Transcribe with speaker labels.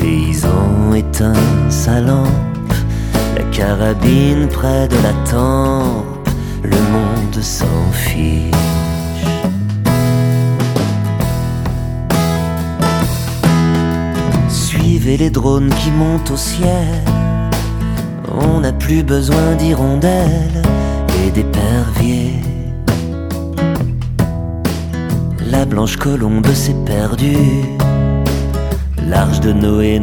Speaker 1: paysan éteint sa lampe, la carabine près de la tempe, le monde s'en fiche. Suivez les drones qui montent au ciel, on n'a plus besoin d'hirondelles et d'éperviers. La blanche colombe s'est perdue, l'Arche de Noé